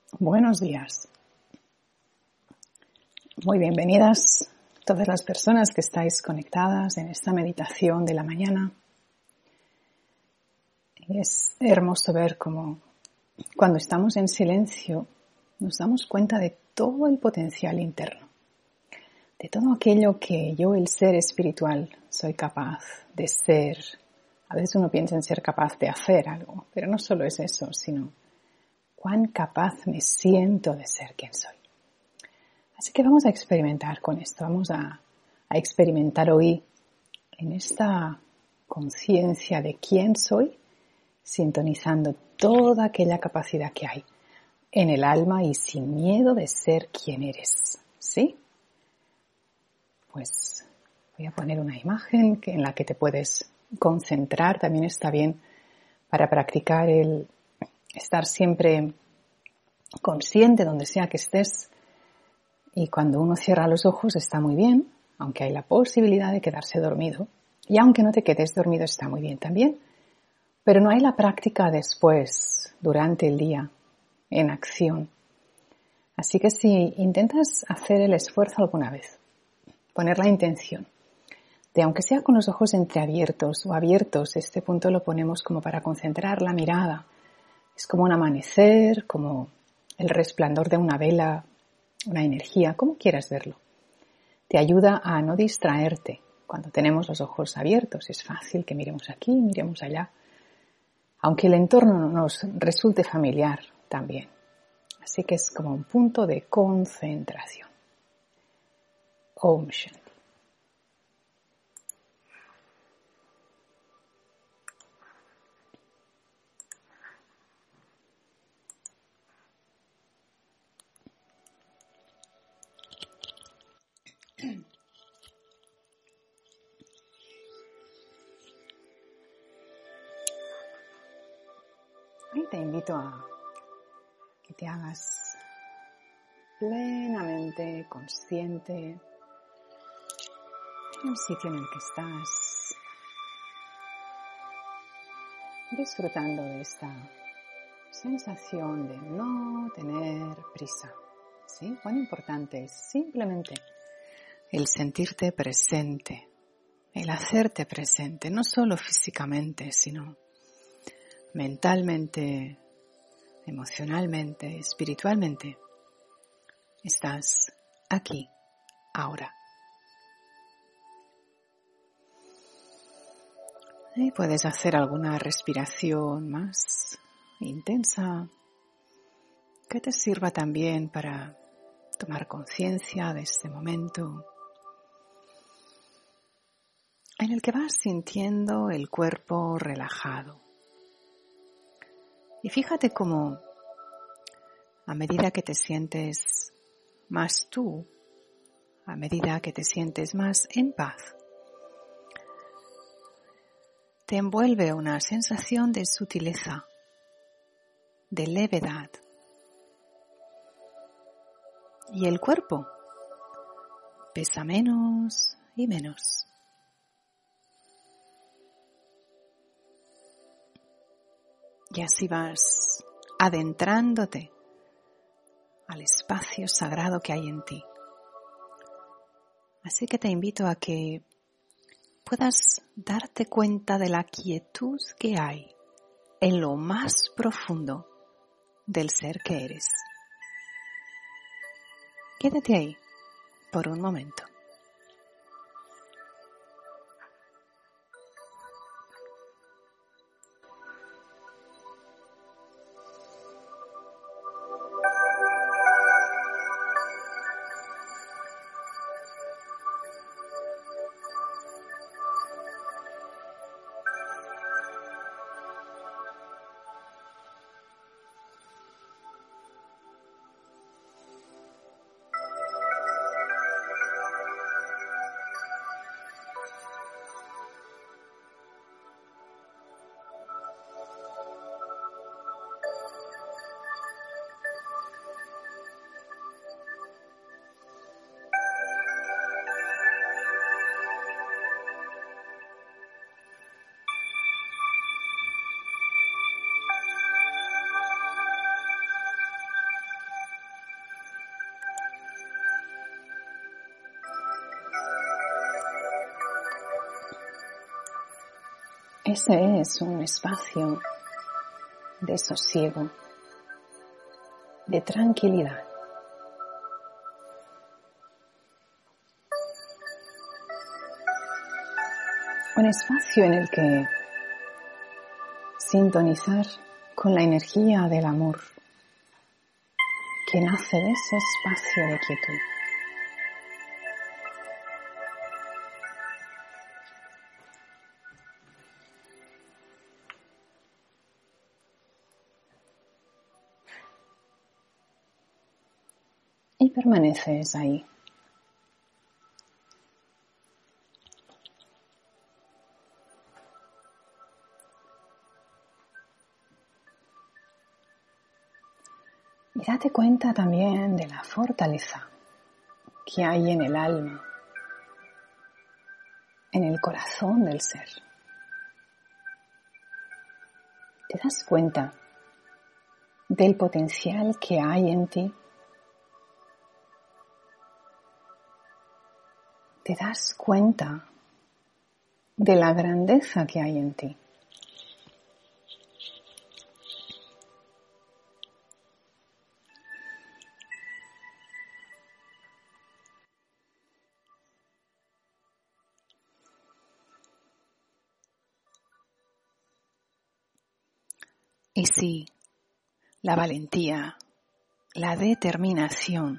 Buenos días. Muy bienvenidas todas las personas que estáis conectadas en esta meditación de la mañana. Es hermoso ver cómo cuando estamos en silencio nos damos cuenta de todo el potencial interno, de todo aquello que yo, el ser espiritual, soy capaz de ser. A veces uno piensa en ser capaz de hacer algo, pero no solo es eso, sino cuán capaz me siento de ser quien soy. Así que vamos a experimentar con esto, vamos a experimentar hoy en esta conciencia de quién soy, sintonizando toda aquella capacidad que hay en el alma y sin miedo de ser quien eres, ¿sí? Pues voy a poner una imagen en la que te puedes concentrar, también está bien para practicar el estar siempre consciente donde sea que estés. Y cuando uno cierra los ojos está muy bien, aunque hay la posibilidad de quedarse dormido. Y aunque no te quedes dormido está muy bien también. Pero no hay la práctica después, durante el día, en acción. Así que si intentas hacer el esfuerzo alguna vez, poner la intención de, aunque sea con los ojos entreabiertos o abiertos, este punto lo ponemos como para concentrar la mirada. Es como un amanecer, como el resplandor de una vela, una energía, como quieras verlo. Te ayuda a no distraerte cuando tenemos los ojos abiertos. Es fácil que miremos aquí, miremos allá, aunque el entorno nos resulte familiar también. Así que es como un punto de concentración. Om Shanti. Y te invito a que te hagas plenamente consciente en el sitio en el que estás, disfrutando de esta sensación de no tener prisa. ¿Sí? Cuán importante es simplemente el sentirte presente, el hacerte presente, no solo físicamente, sino mentalmente, emocionalmente, espiritualmente. Estás aquí, ahora. Y puedes hacer alguna respiración más intensa que te sirva también para tomar conciencia de este momento en el que vas sintiendo el cuerpo relajado. Y fíjate cómo a medida que te sientes más tú, a medida que te sientes más en paz, te envuelve una sensación de sutileza, de levedad. Y el cuerpo pesa menos y menos. Y así vas adentrándote al espacio sagrado que hay en ti. Así que te invito a que puedas darte cuenta de la quietud que hay en lo más profundo del ser que eres. Quédate ahí por un momento. Ese es un espacio de sosiego, de tranquilidad. Un espacio en el que sintonizar con la energía del amor que nace de ese espacio de quietud. Y permaneces ahí. Y date cuenta también de la fortaleza que hay en el alma, en el corazón del ser. ¿Te das cuenta del potencial que hay en ti? ¿Te das cuenta de la grandeza que hay en ti? Y sí, la valentía, la determinación,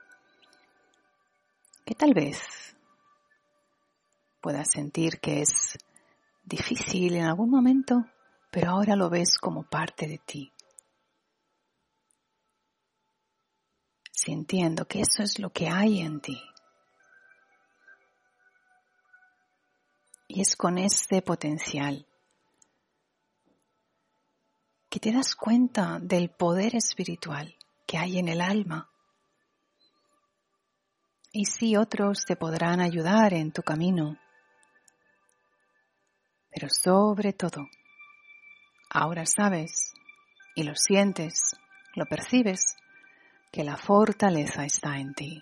que tal vez puedas sentir que es difícil en algún momento, pero ahora lo ves como parte de ti. Sintiendo que eso es lo que hay en ti. Y es con este potencial que te das cuenta del poder espiritual que hay en el alma. Y sí, otros te podrán ayudar en tu camino, pero sobre todo, ahora sabes y lo sientes, lo percibes, que la fortaleza está en ti.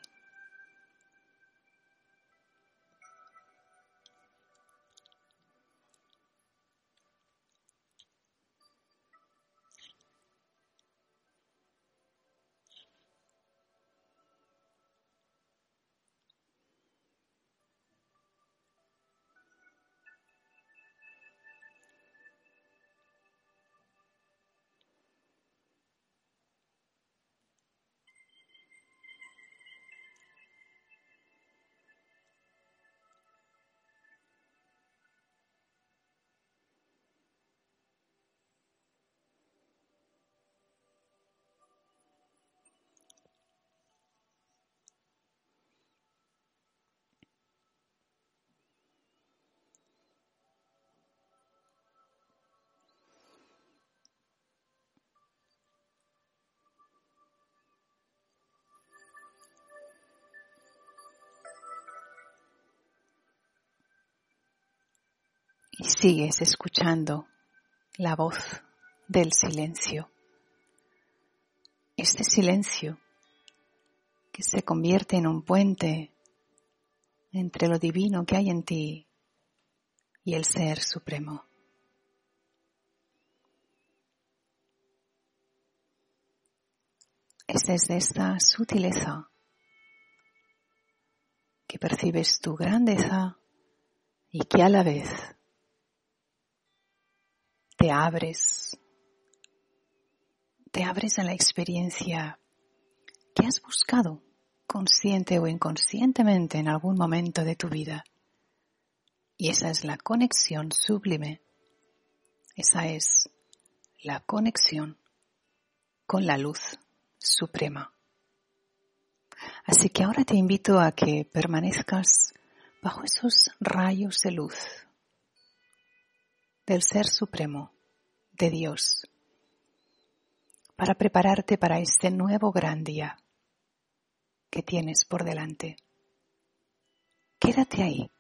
Y sigues escuchando la voz del silencio. Este silencio que se convierte en un puente entre lo divino que hay en ti y el Ser Supremo. Es desde esta sutileza que percibes tu grandeza y que a la vez te abres a la experiencia que has buscado consciente o inconscientemente en algún momento de tu vida. Y esa es la conexión sublime. Esa es la conexión con la luz suprema. Así que ahora te invito a que permanezcas bajo esos rayos de luz del Ser Supremo, de Dios, para prepararte para este nuevo gran día que tienes por delante. Quédate ahí.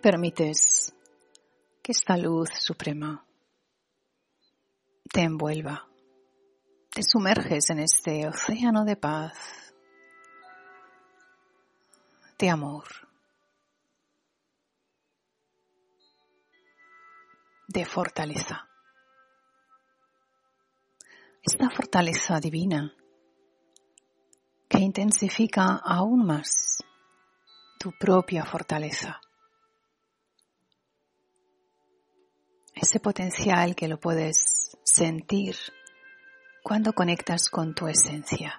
permites que esta luz suprema te envuelva, te sumerges en este océano de paz, de amor, de fortaleza. Esta fortaleza divina que intensifica aún más tu propia fortaleza. Ese potencial que lo puedes sentir cuando conectas con tu esencia.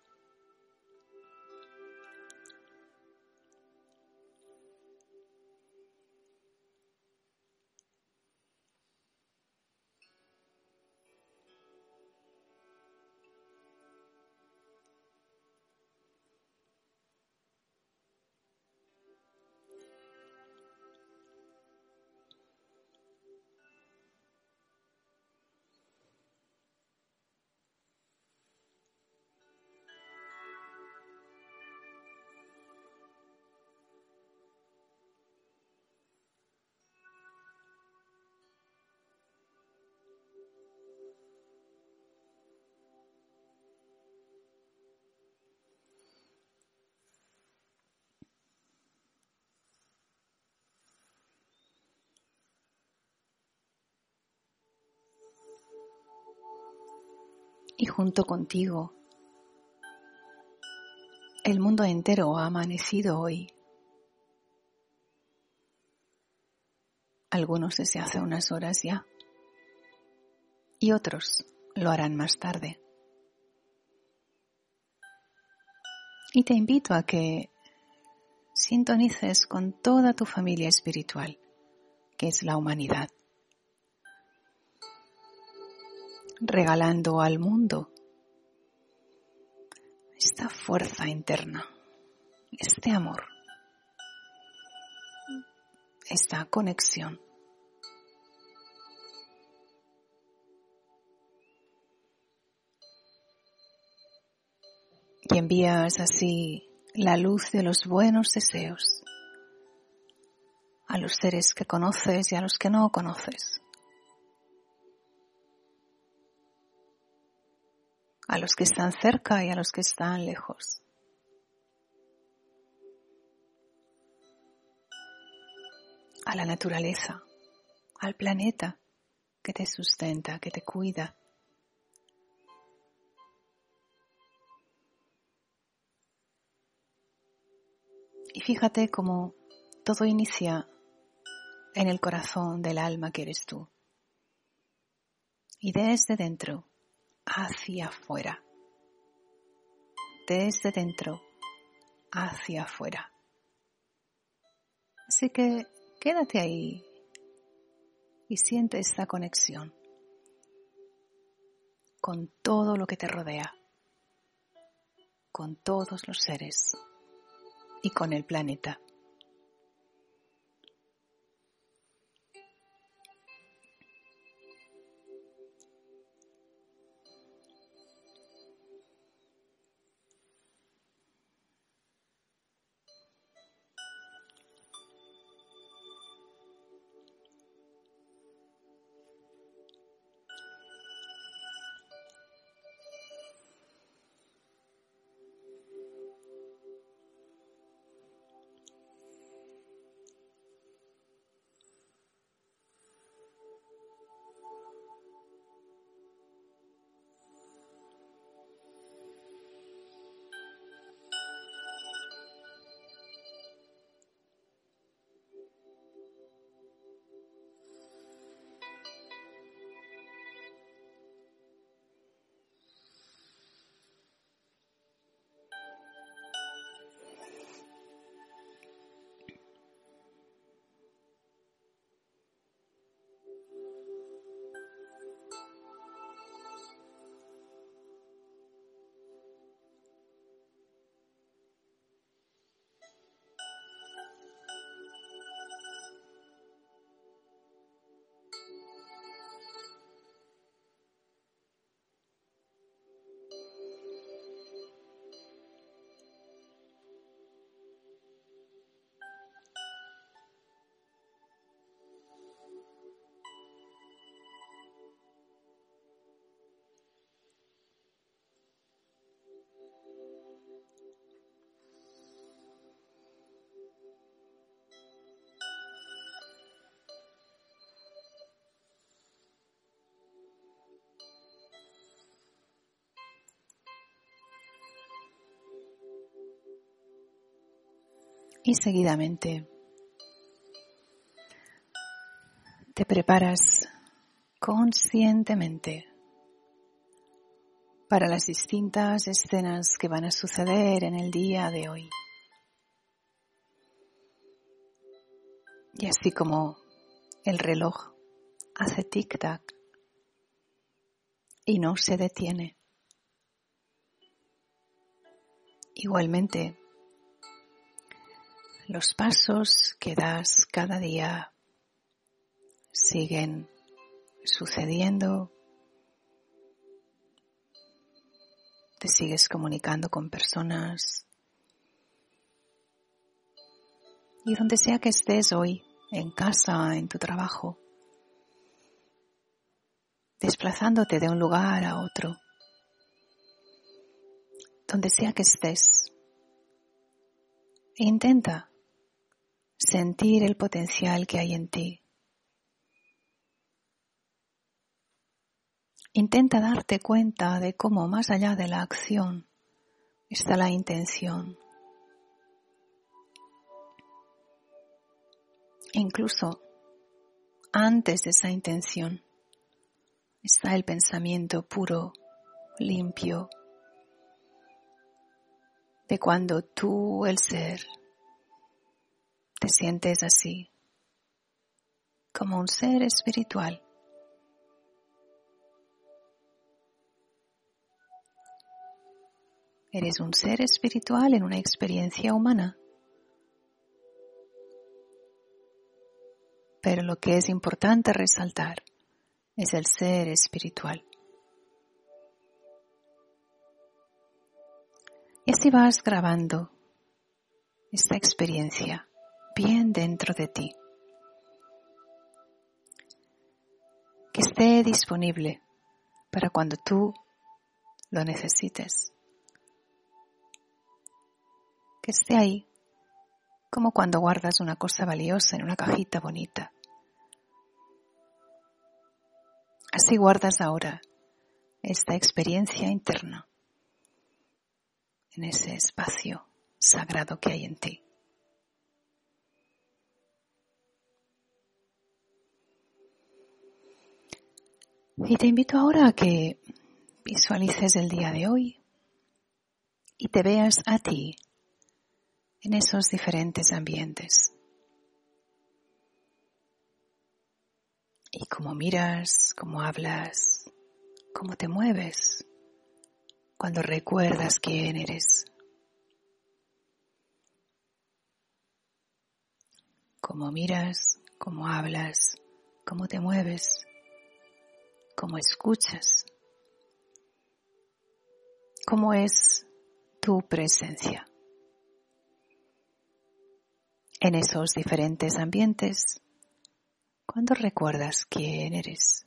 Y junto contigo, el mundo entero ha amanecido hoy. Algunos desde hace unas horas ya, y otros lo harán más tarde. Y te invito a que sintonices con toda tu familia espiritual, que es la humanidad, regalando al mundo esta fuerza interna, este amor, esta conexión. Y envías así la luz de los buenos deseos a los seres que conoces y a los que no conoces, a los que están cerca y a los que están lejos. A la naturaleza, al planeta que te sustenta, que te cuida. Y fíjate cómo todo inicia en el corazón del alma que eres tú. Y desde dentro hacia afuera. Desde dentro hacia afuera. Así que quédate ahí y siente esta conexión con todo lo que te rodea, con todos los seres y con el planeta. Y seguidamente te preparas conscientemente para las distintas escenas que van a suceder en el día de hoy. Y así como el reloj hace tic-tac y no se detiene, igualmente los pasos que das cada día siguen sucediendo. Te sigues comunicando con personas. Y donde sea que estés hoy, en casa, en tu trabajo, desplazándote de un lugar a otro, donde sea que estés, intenta sentir el potencial que hay en ti. Intenta darte cuenta de cómo más allá de la acción está la intención. E incluso antes de esa intención está el pensamiento puro, limpio, de cuando tú, el ser, te sientes así, como un ser espiritual. Eres un ser espiritual en una experiencia humana. Pero lo que es importante resaltar es el ser espiritual. Y así vas grabando esta experiencia bien dentro de ti. Que esté disponible para cuando tú lo necesites. Que esté ahí, como cuando guardas una cosa valiosa en una cajita bonita. Así guardas ahora esta experiencia interna en ese espacio sagrado que hay en ti. Y te invito ahora a que visualices el día de hoy y te veas a ti en esos diferentes ambientes. Y cómo miras, cómo hablas, cómo te mueves cuando recuerdas quién eres. Cómo miras, cómo hablas, cómo te mueves, cómo escuchas, cómo es tu presencia en esos diferentes ambientes cuando recuerdas quién eres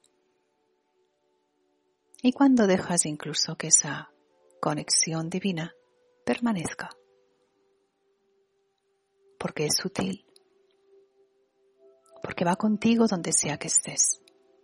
y cuando dejas incluso que esa conexión divina permanezca, porque es sutil, porque va contigo donde sea que estés.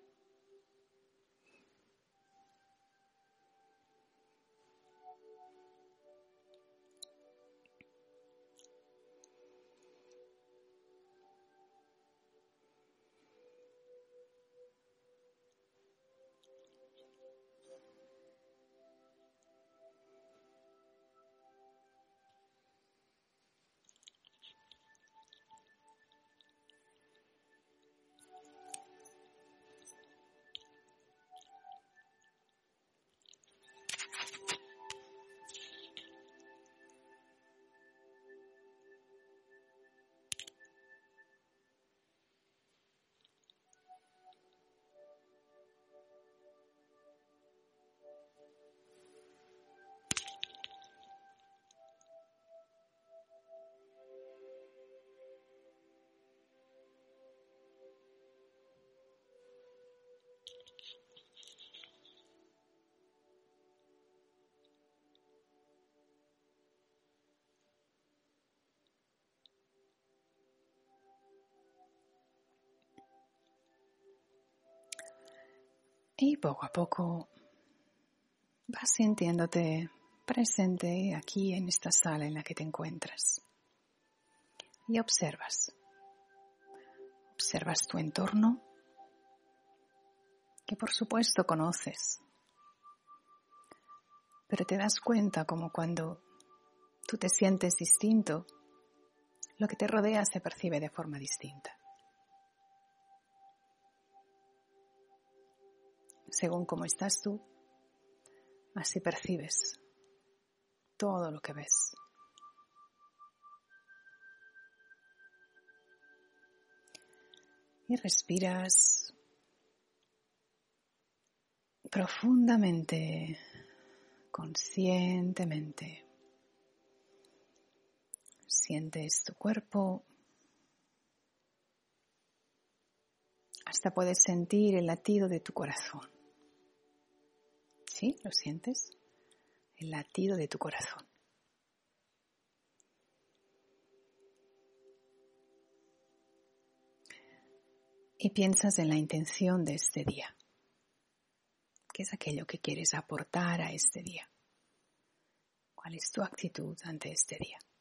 Y poco a poco vas sintiéndote presente aquí en esta sala en la que te encuentras. y observas. Observas tu entorno, que por supuesto conoces, pero te das cuenta como cuando tú te sientes distinto, lo que te rodea se percibe de forma distinta. Según cómo estás tú, así percibes todo lo que ves. Y respiras profundamente, conscientemente. Sientes tu cuerpo. Hasta puedes sentir el latido de tu corazón. ¿Sí? ¿Lo sientes? El latido de tu corazón. Y piensas en la intención de este día. ¿Qué es aquello que quieres aportar a este día? ¿Cuál es tu actitud ante este día?